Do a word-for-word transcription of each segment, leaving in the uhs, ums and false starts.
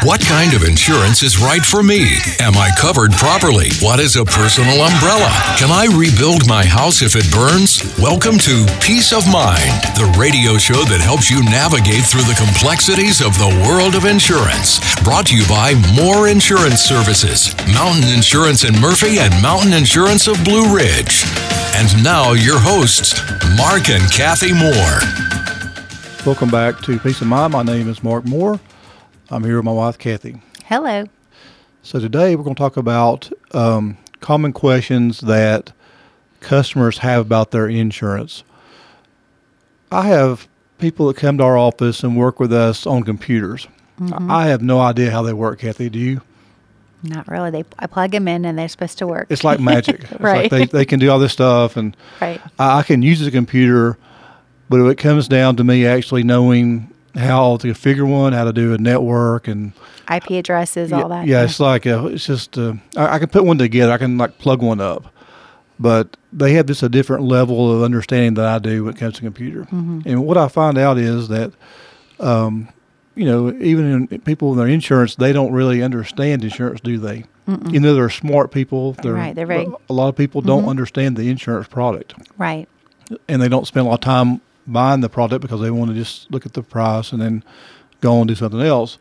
What kind of insurance is right for me? Am I covered properly? What is a personal umbrella? Can I rebuild my house if it burns? Welcome to Peace of Mind, the radio show that helps you navigate through the complexities of the world of insurance. Brought to you by Moore Insurance Services, Mountain Insurance in Murphy, and Mountain Insurance of Blue Ridge. And now your hosts, Mark and Kathy Moore. Welcome back to Peace of Mind. My name is Mark Moore. I'm here with my wife, Kathy. Hello. So today we're going to talk about um, common questions that customers have about their insurance. I have people that come to our office and work with us on computers. Mm-hmm. I have no idea how they work, Kathy. Do you? Not really. They I plug them in and they're supposed to work. It's like magic. It's right. Like they, they can do all this stuff. And right. I, I can use the computer, but if it comes down to me actually knowing how to configure one, how to do a network, and I P addresses, yeah, all that. Yeah, it's like a, it's just uh, I, I can put one together. I can like plug one up, but they have just a different level of understanding than I do when it comes to computer. Mm-hmm. And what I find out is that, um, you know, even in people with their insurance, they don't really understand insurance, do they? Mm-mm. You know, they're smart people. They're, right. They're very. A lot of people don't mm-hmm. understand the insurance product. Right. And they don't spend a lot of time buying the product because they want to just look at the price and then go on and do something else.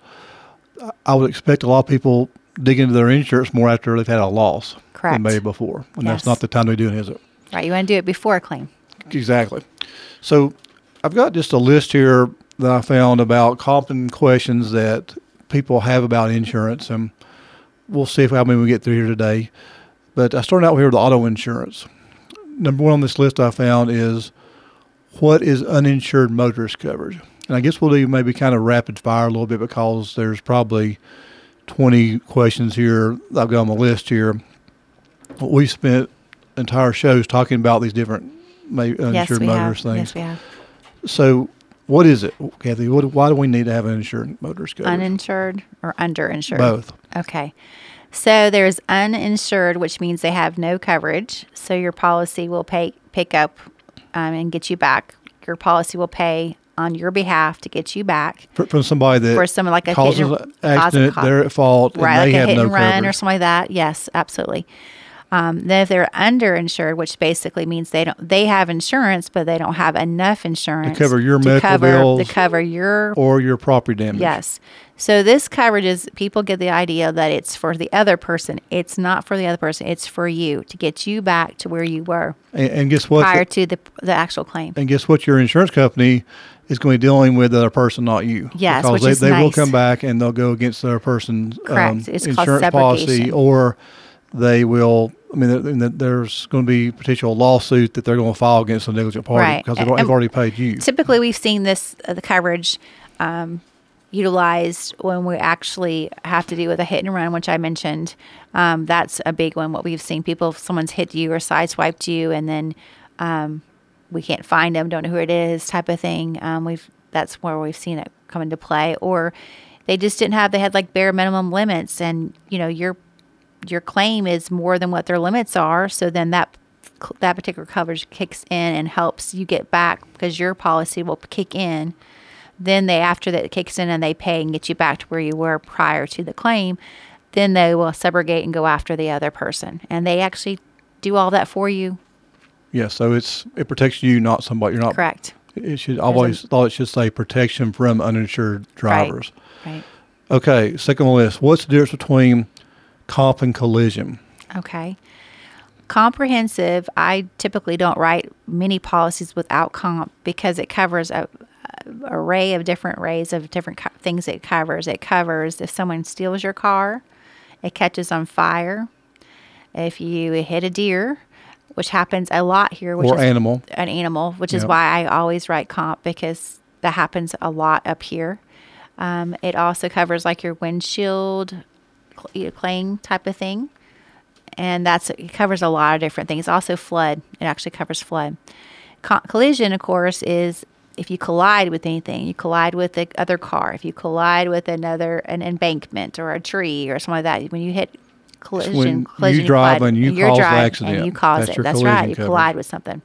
I would expect a lot of people dig into their insurance more after they've had a loss Correct. than maybe before. And yes. that's not the time to do it, is it? Right. You want to do it before a claim. Exactly. So I've got just a list here that I found about common questions that people have about insurance, and we'll see if how many we get through here today. But I started out here with auto insurance. Number one on this list I found is, what is uninsured motorist coverage? And I guess we'll do maybe kind of rapid fire a little bit because there's probably twenty questions here I've got on the list here. We spent entire shows talking about these different maybe uninsured yes, motorist have. things. Yes, we have. So what is it, Kathy? What, why do we need to have uninsured motorist coverage? Uninsured or underinsured? Both. Okay. So there's uninsured, which means they have no coverage. So your policy will pay pick up um, and get you back. Your policy will pay on your behalf to get you back. For, from somebody that for someone like a causes hit an accident, cause, they're at fault, right, and they like have a hit no and run coverage. or something like that. Yes, absolutely. Um, then if they're underinsured, which basically means they don't, they have insurance, but they don't have enough insurance to cover your to medical cover, bills to cover your or your property damage. Yes. So this coverage is, people get the idea that it's for the other person. It's not for the other person. It's for you to get you back to where you were And, and guess what? prior to the the actual claim. And guess what? Your insurance company is going to be dealing with the other person, not you. Yes, because which they, is they nice. will come back and they'll go against the other person's um, Correct. It's called insurance policy, subrogation. or they will. I mean, there- there- there's going to be potential lawsuit that they're going to file against the negligent party Right. because they've, And- they've already paid you. Typically, we've seen this uh, the coverage um, utilized when we actually have to do with a hit and run, which I mentioned. Um, that's a big one. What we've seen, people, if someone's hit you or sideswiped you, and then um, we can't find them, don't know who it is, type of thing. Um, we've that's where we've seen it come into play. Or they just didn't have, they had like bare minimum limits, and you know your your claim is more than what their limits are. So then that that particular coverage kicks in and helps you get back because your policy will kick in. Then they, after that kicks in and they pay and get you back to where you were prior to the claim, then they will subrogate and go after the other person. And they actually do all that for you. Yeah, so it's it protects you, not somebody. You're not Correct. It should I've always a, thought it should say protection from uninsured drivers. Right. Right. Okay, second on the list. What's the difference between comp and collision? Okay. Comprehensive, I typically don't write many policies without comp because it covers a, a array of different arrays of different co- things it covers. It covers if someone steals your car, it catches on fire, if you hit a deer, which happens a lot here. Which or is animal. An animal, which Yep. is why I always write comp because that happens a lot up here. Um, it also covers like your windshield cl- claim type of thing. And that's it covers a lot of different things. Also flood. It actually covers flood. Co- collision, of course, is if you collide with anything. You collide with the other car. If you collide with another an embankment or a tree or something like that. When you hit collision, when collision you drive collide, and you you're cause the driving accident. and you cause That's it. your That's collision right. You coverage. collide with something.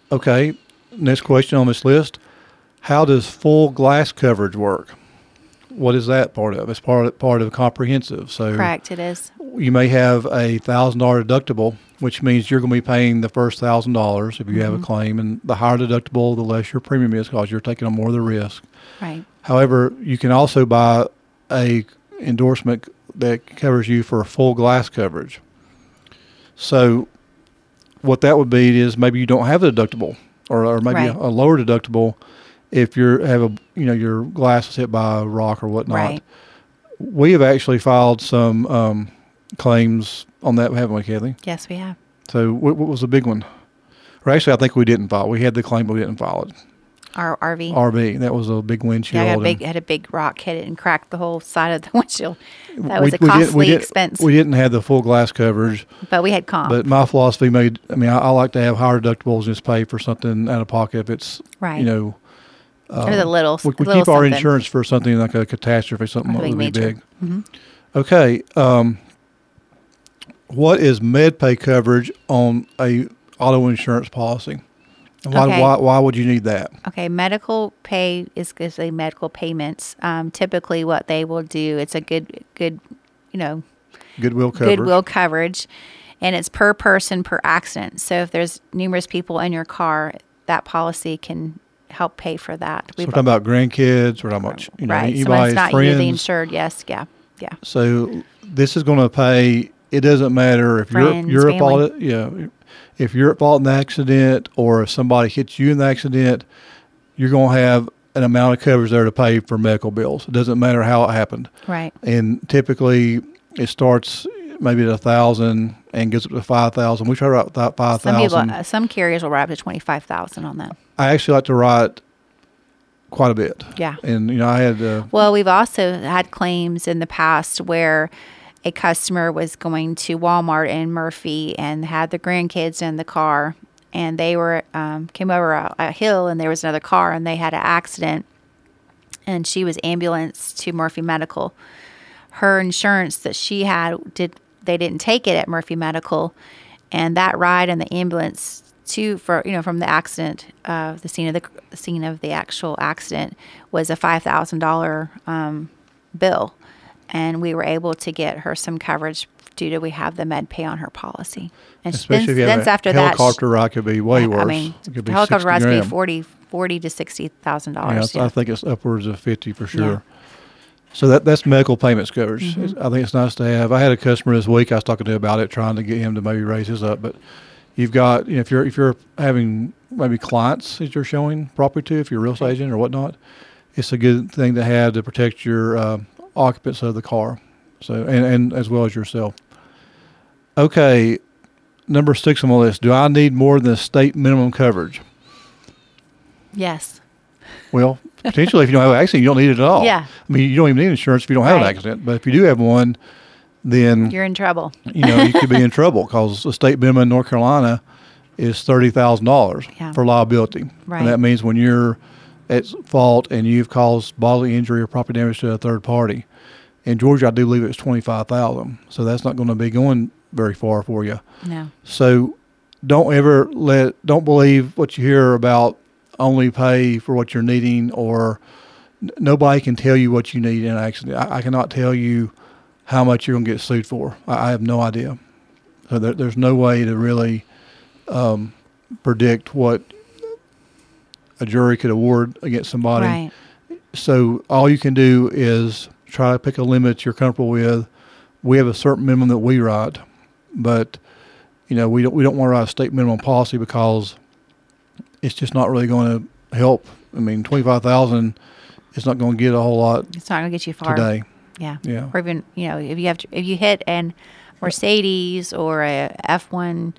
Okay, next question on this list. How does full glass coverage work? what is that part of? It's part of, part of comprehensive. So Correct, it is. you may have a thousand dollar deductible, which means you're going to be paying the first thousand dollars if you mm-hmm. have a claim, and the higher deductible, the less your premium is because you're taking on more of the risk. Right. However, you can also buy a endorsement that covers you for full glass coverage. So what that would be is maybe you don't have a deductible, or, or maybe right. a, a lower deductible if you have a you know your glass is hit by a rock or whatnot. Right. We have actually filed some um, claims on that, haven't we, Kathy? Yes, we have. So what, what was the big one? Or actually, I think we didn't file. We had the claim, but we didn't file it. Our R V. R V. That was a big windshield. Yeah, I got a big, had a big rock hit it and cracked the whole side of the windshield. That was we, a costly we did, we did, expense. We didn't have the full glass coverage. But we had comp. But my philosophy made, I mean, I, I like to have higher deductibles and just pay for something out of pocket if it's, right. you know. Uh, or the little, we we little keep our something. insurance for something like a catastrophe, something that would be major. big. Mm-hmm. Okay. Um, what is MedPay coverage on a auto insurance policy? And why, Okay. why, why would you need that? Okay, medical pay is, is a medical payments. Um, typically, what they will do, it's a good, good, you know, Goodwill coverage. goodwill coverage, and it's per person per accident. So if there's numerous people in your car, that policy can help pay for that. So we're talking about grandkids. We're talking about you know right. anybody's Someone's not friends. usually insured. Yes, yeah, yeah. So this is going to pay. It doesn't matter if Friends, you're you're at family. fault. Yeah, if you're at fault in the accident, or if somebody hits you in the accident, you're going to have an amount of coverage there to pay for medical bills. It doesn't matter how it happened. Right. And typically, it starts maybe at a thousand and gets up to five thousand. We try to write that five Some people, thousand. uh, some carriers will write up to twenty five thousand on that. I actually like to write quite a bit. Yeah. And you know, I had. Uh, Well, we've also had claims in the past where a customer was going to Walmart in Murphy and had the grandkids in the car, and they were um, came over a, a hill, and there was another car, and they had an accident, and she was ambulanced to Murphy Medical. Her insurance that she had did they didn't take it at Murphy Medical, and that ride and the ambulance to for you know from the accident, uh, the scene of the, the scene of the actual accident was a five thousand dollar um, bill. And we were able to get her some coverage due to we have the med pay on her policy. And especially then, if you have then a after helicopter that, ride, could be way she, worse. I mean, it could be helicopter rides sixty could be grand. forty, forty to sixty thousand Yeah, dollars. I think it's upwards of fifty for sure. So that that's medical payments coverage. Mm-hmm. I think it's nice to have. I had a customer this week I was talking to about it, trying to get him to maybe raise his up. But you've got, you know, if you're if you're having maybe clients that you're showing property to, if you're a real estate agent or whatnot, it's a good thing to have to protect your uh, occupants of the car. So and, and as well as yourself. Okay, number six on my list. Do I need more than state minimum coverage? Yes. Well, potentially, if you don't have an accident, you don't need it at all. Yeah. I mean, you don't even need insurance if you don't have Right. an accident. But if you do have one, then You're in trouble. you know you could be in trouble because the state minimum in North Carolina is thirty thousand dollars Yeah. for liability, Right. and that means when you're at fault and you've caused bodily injury or property damage to a third party. In Georgia, I do believe it's twenty-five thousand, so that's not going to be going very far for you. No. So don't ever let, don't believe what you hear about only pay for what you're needing, or n- nobody can tell you what you need in an accident. I, I cannot tell you how much you're going to get sued for. I, I have no idea. So there, there's no way to really um, predict what a jury could award against somebody. Right. So all you can do is try to pick a limit you're comfortable with. We have a certain minimum that we write, but you know we don't we don't want to write a state minimum policy because it's just not really going to help. I mean, twenty five thousand is not going to get a whole lot It's not going to get you far. today. Yeah. Yeah. Or even, you know, if you have to, if you hit an Mercedes or a F one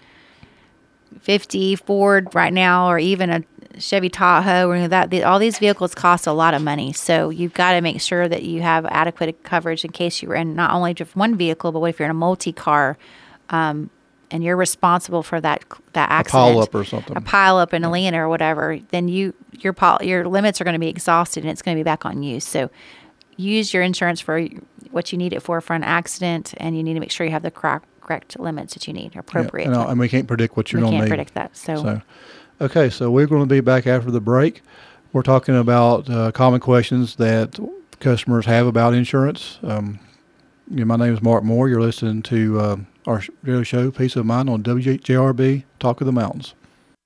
fifty Ford right now, or even a Chevy Tahoe, or that, the, all these vehicles cost a lot of money. So you've got to make sure that you have adequate coverage in case you were in not only just one vehicle, but what if you're in a multi-car, um, and you're responsible for that that A accident, pile up or something. a pile up in Atlanta or whatever, then you your pol- your limits are going to be exhausted and it's going to be back on you. So use your insurance for what you need it for for an accident, and you need to make sure you have the correct, correct limits that you need, appropriate. Yeah, and, uh, and we can't predict what you're we going to can't need. predict that. So, So, okay, so we're going to be back after the break. We're talking about uh, common questions that customers have about insurance. Um, you know, my name is Mark Moore. You're listening to uh, our radio show, Peace of Mind, on W J R B, Talk of the Mountains.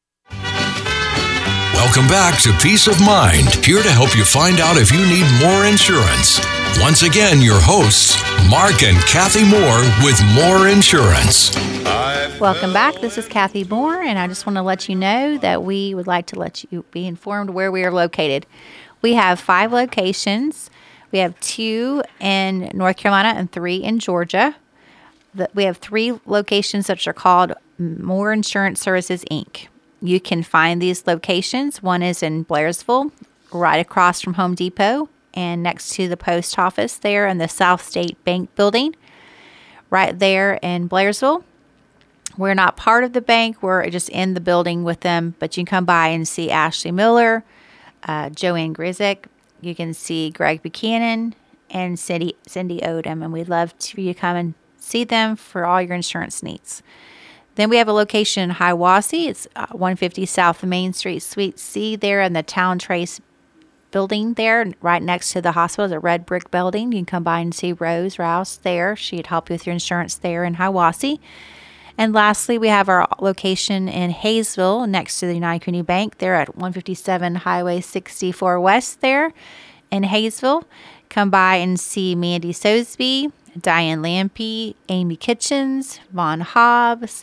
Welcome back to Peace of Mind, here to help you find out if you need more insurance. Once again, your hosts, Mark and Kathy Moore with Moore Insurance. Welcome back. This is Kathy Moore, and I just want to let you know that we would like to let you be informed where we are located. We have five locations. We have two in North Carolina and three in Georgia. The, we have three locations that are called Moore Insurance Services, Incorporated. You can find these locations. One is in Blairsville, right across from Home Depot, and next to the post office there in the South State Bank building, right there in Blairsville. We're not part of the bank. We're just in the building with them, but you can come by and see Ashley Miller, uh, Joanne Grizik. You can see Greg Buchanan and Cindy, Cindy Odom, and we'd love for you to come and see them for all your insurance needs. Then we have a location in Hiawassee. It's uh, one fifty South Main Street, Suite C there in the Town Trace building there, right next to the hospital, the red brick building. You can come by and see Rose Rouse there. She'd help you with your insurance there in Hiawassee. And lastly, we have our location in Hayesville next to the United Community Bank. They're at one fifty-seven Highway sixty-four West there in Hayesville. Come by and see Mandy Sosby, Diane Lampe, Amy Kitchens, Vaughn Hobbs,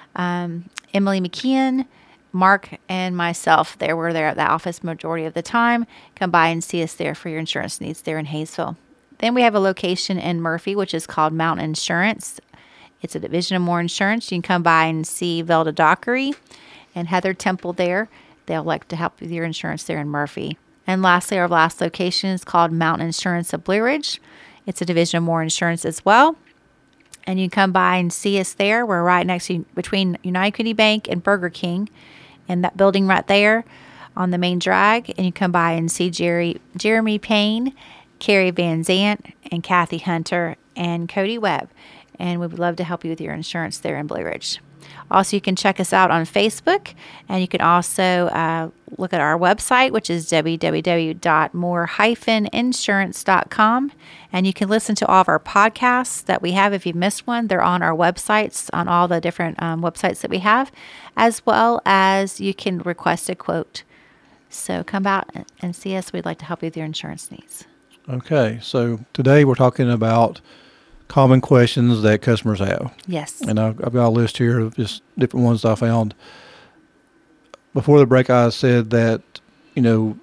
um, Emily McKeon, Mark, and myself. There we're there at the office majority of the time. Come by and see us there for your insurance needs there in Hayesville. Then we have a location in Murphy, which is called Mountain Insurance. It's a division of Moore Insurance. You can come by and see Velda Dockery and Heather Temple there. They'll like to help with your insurance there in Murphy. And lastly, our last location is called Mountain Insurance of Blue Ridge. It's a division of Moore Insurance as well. And you can come by and see us there. We're right next to between United Community Bank and Burger King in that building right there on the main drag. And you come by and see Jerry, Jeremy Payne, Carrie Van Zant, and Kathy Hunter, and Cody Webb. And we would love to help you with your insurance there in Blue Ridge. Also, you can check us out on Facebook, and you can also uh, look at our website, which is w w w dot moore dash insurance dot com. And you can listen to all of our podcasts that we have. If you've missed one, they're on our websites, on all the different um, websites that we have, as well as you can request a quote. So come out and see us. We'd like to help you with your insurance needs. Okay, so today we're talking about common questions that customers have. Yes. And I've, I've got a list here of just different ones that I found. Before the break, I said that, you know,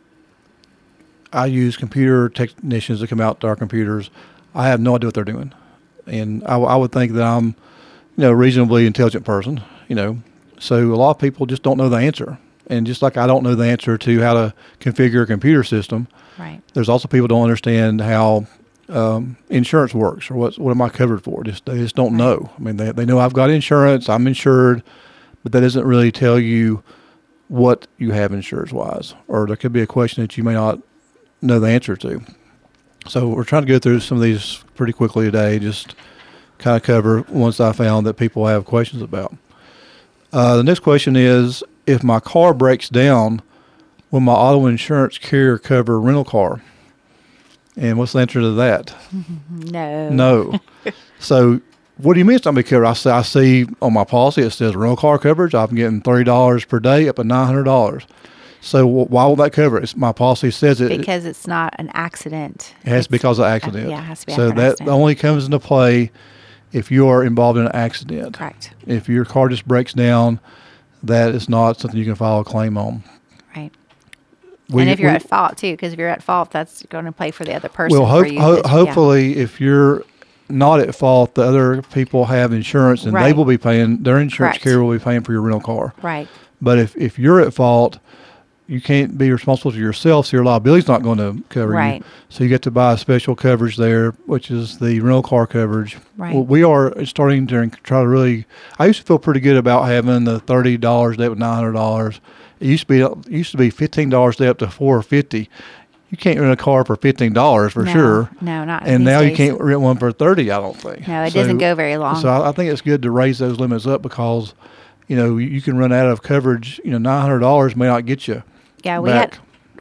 I use computer technicians to come out to our computers. I have no idea what they're doing. And I, I would think that I'm, you know, a reasonably intelligent person, you know. So a lot of people just don't know the answer. And just like I don't know the answer to how to configure a computer system, right. There's also people who don't understand how Um, insurance works, or what what am I covered for? Just they just don't right. know. I mean, they they know I've got insurance, I'm insured, but that doesn't really tell you what you have insurance wise, or there could be a question that you may not know the answer to. So we're trying to go through some of these pretty quickly today, just kind of cover ones I found that people have questions about. Uh, the next question is, if my car breaks down, will my auto insurance carrier cover a rental car? And what's the answer to that? No. No. So what do you mean it's not going to be covered? I see, I see on my policy it says rental car coverage. I'm getting thirty dollars per day up to nine hundred dollars. So w- why will that cover it? It's, my policy says it. Because it's not an accident. It has it's, to be because of accident. Uh, yeah, it has to be So an that accident. only comes into play if you are involved in an accident. Correct. If your car just breaks down, that is not something you can file a claim on. Right. We, and if you're we, at fault, too, because if you're at fault, that's going to play for the other person. Well, hope, you, ho- that, hopefully, yeah. if you're not at fault, the other people have insurance, and right. they will be paying, their insurance Correct. carrier will be paying for your rental car. Right. But if, if you're at fault, you can't be responsible for yourself, so your liability's not going to cover right. you. So you get to buy a special coverage there, which is the rental car coverage. Right. Well, we are starting to try to really, I used to feel pretty good about having the thirty dollars a day with nine hundred dollars. It used to be it used to be fifteen dollars a day up to four hundred fifty dollars. You can't rent a car for fifteen dollars for no, sure. No, not And these now days. you can't rent one for thirty dollars, I don't think. No, it so, doesn't go very long. So I, I think it's good to raise those limits up because, you know, you, you can run out of coverage. You know, nine hundred dollars may not get you Yeah, we back. had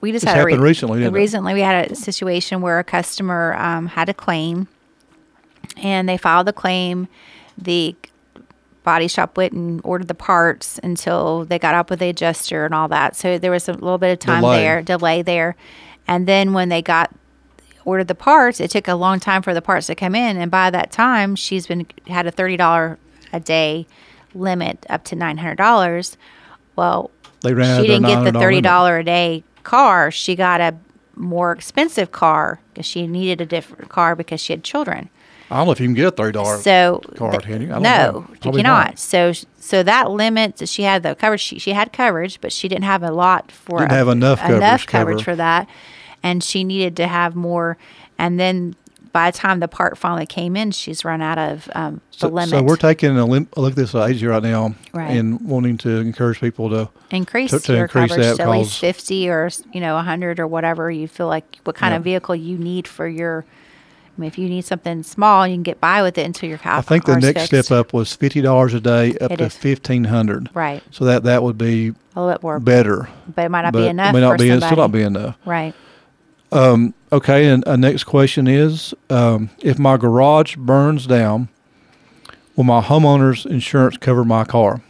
we just This had a re- happened recently, didn't it? recently we had a situation where a customer um, had a claim, and they filed the claim. The body shop went and ordered the parts until they got up with the adjuster and all that. So there was a little bit of time Delay. there, delay there. And then when they got ordered the parts, it took a long time for the parts to come in. And by that time, she's been had a thirty dollars a day limit up to nine hundred dollars. Well, They ran out she of their didn't get the nine hundred dollars thirty limit. dollars a day car. She got a more expensive car because she needed a different car because she had children. I don't know if you can get a thirty dollars So card, th- can you? I don't no, know. you Probably cannot. not. So so that limit that she had the coverage. She, she had coverage, but she didn't have a lot for Didn't a- have enough coverage enough to coverage cover. for that, and she needed to have more. And then by the time the part finally came in, she's run out of um, the So, limit. so we're taking a, lim- a look at this agency right now Right. and wanting to encourage people to increase to- to your increase coverage that to at least cause- fifty or you know a hundred or whatever you feel like what kind Yeah. of vehicle you need for your. I mean, if you need something small, you can get by with it until your car. I think the car's next fixed. step up was fifty dollars a day up It to is. fifteen hundred. Right. So that that would be A little bit more, better. but it might not but be enough it may not for be somebody. still not be enough. Right. Okay, and a next question is um, if my garage burns down, will my homeowner's insurance cover my car?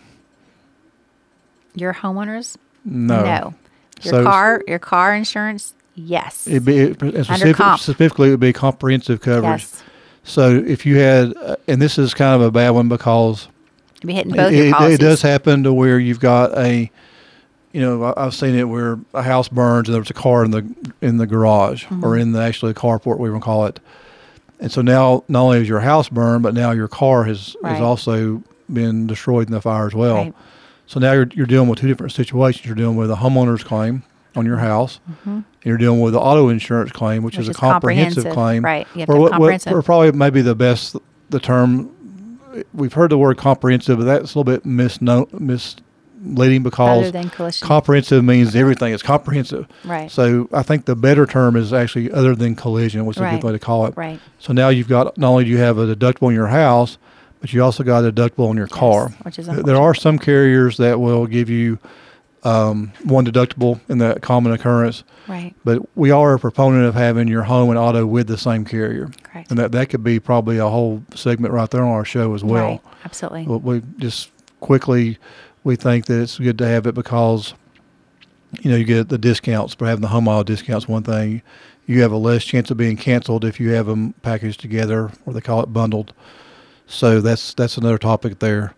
Your homeowners? No. No. Your So- car, your car insurance? Yes. It'd be it, specific, comp. specifically it would be comprehensive coverage. Yes. So if you had, uh, and this is kind of a bad one because You'll be hitting both it, your it, policies. it does happen to where you've got a, you know, I- I've seen it where a house burns and there's a car in the in the garage Mm-hmm. or in the actually a carport, we would call it. And so now not only is your house burned, but now your car has, Right. has also been destroyed in the fire as well. Right. So now you're you're dealing with two different situations. You're dealing with a homeowner's claim on your house. And you're dealing with the auto insurance claim, which, Mm-hmm. Which is a is comprehensive, comprehensive, claim. right. You have or to have what, what- comprehensive. or probably maybe the best the term. We've heard the word comprehensive, but that's a little bit misno- misleading because Other than collision. comprehensive means everything. It's comprehensive. Right. So I think the better term is actually other than collision, which is a Right. good way to call it. Right. So now you've got not only do you have a deductible on your house, but you also got a deductible on your car. which is There unfortunate. are some carriers that will give you um, one deductible in that common occurrence, Right. but we are a proponent of having your home and auto with the same carrier. Correct. And that, that could be probably a whole segment right there on our show as well. Right. Absolutely. But we just quickly, we think that it's good to have it because, you know, you get the discounts for having the home auto discounts. One thing, you have a less chance of being canceled if you have them packaged together, or they call it bundled. So that's that's another topic there.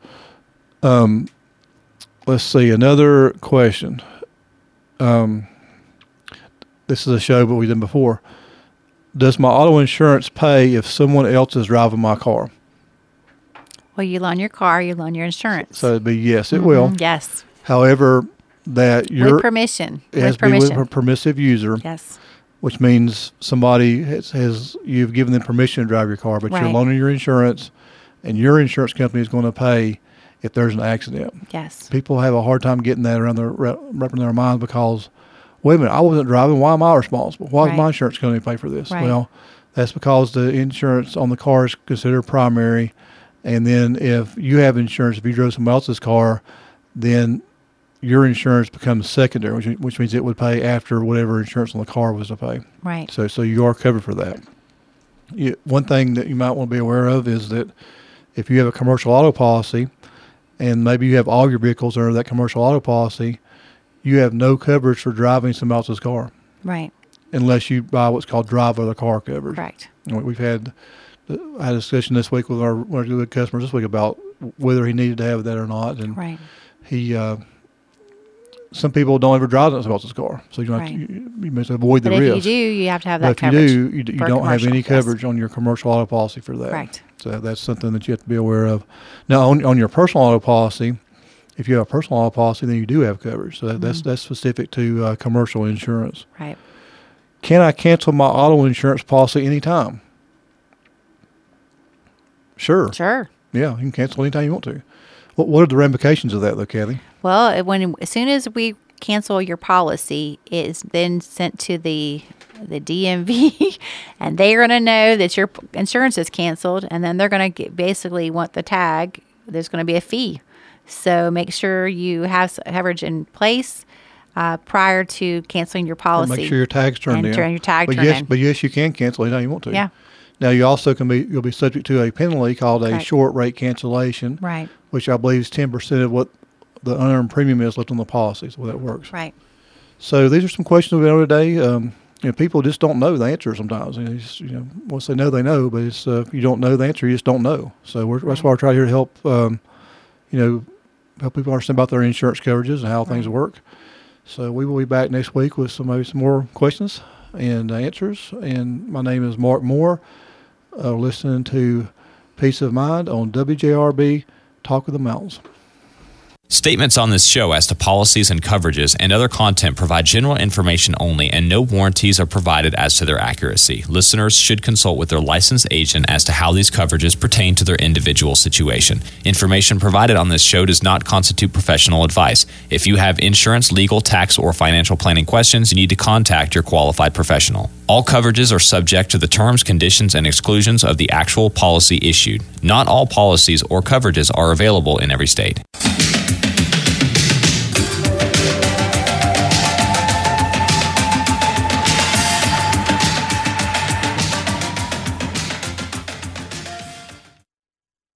Um, let's see, another question. Um, this is a show, but we've done before. Does my auto insurance pay if someone else is driving my car? Well, you loan your car, you loan your insurance. So it'd be yes, it will. Mhm. Yes. However, that you're With permission. it has With to be permission. with a permissive user, Yes. which means somebody has, has you've given them permission to drive your car, but you're Right. loaning your insurance, and your insurance company is going to pay if there's an accident. Yes. People have a hard time getting that around their wrapping their mind because, wait a minute, I wasn't driving. Why am I responsible? Why is Right. my insurance going to pay for this? Right. Well, that's because the insurance on the car is considered primary, and then if you have insurance, if you drove somebody else's car, then your insurance becomes secondary, which, which means it would pay after whatever insurance on the car was to pay. Right. So, so you are covered for that. You, one thing that you might want to be aware of is that if you have a commercial auto policy, and maybe you have all your vehicles under that commercial auto policy, you have no coverage for driving somebody else's car Right. unless you buy what's called drive other car coverage. Correct. And we- We've had I had a discussion this week with our one of our good customers this week about whether he needed to have that or not, and Right. he. Uh, some people don't ever drive somebody else's car, so you don't have to, Right. you, you must avoid the But if risk. you do, you have to have But that if you coverage. do, you, d- you for don't have commercial, any yes. coverage on your commercial auto policy for that. Correct. So that's something that you have to be aware of. Now, on, on your personal auto policy, if you have a personal auto policy, then you do have coverage. So that, that's Mm-hmm. that's specific to uh, commercial insurance. Right. Can I cancel my auto insurance policy anytime? Sure. Sure. Yeah, you can cancel anytime you want to. What What are the ramifications of that, though, Kathy? Well, it- when as soon as we cancel your policy, it is then sent to the the D M V, and they're going to know that your p- insurance is canceled, and then they're going to basically want the tag. There's going to be a fee, so make sure you have s- coverage in place. uh, prior to canceling your policy. And make sure your tag's turned and in. turn your tag but turned yes, in. But yes, you can cancel anytime you want to. Yeah. Now you also can be you'll be subject to a penalty called a Correct. short rate cancellation, Right. which I believe is ten percent of what the unearned premium is left on the policy. So that works. Right. So these are some questions we know today. Um, you know, people just don't know the answer sometimes. You know, just, you know once they know, they know. But it's, uh, if you don't know the answer, you just don't know. So we're, that's why we're trying here to help. Um, you know, help people understand about their insurance coverages and how right. things work. So we will be back next week with some maybe some more questions and answers. And my name is Mark Moore. Uh, listening to Peace of Mind on W J R B Talk of the Mountains. Statements on this show as to policies and coverages and other content provide general information only, and no warranties are provided as to their accuracy. Listeners should consult with their licensed agent as to how these coverages pertain to their individual situation. Information provided on this show does not constitute professional advice. If you have insurance, legal, tax, or financial planning questions, you need to contact your qualified professional. All coverages are subject to the terms, conditions, and exclusions of the actual policy issued. Not all policies or coverages are available in every state.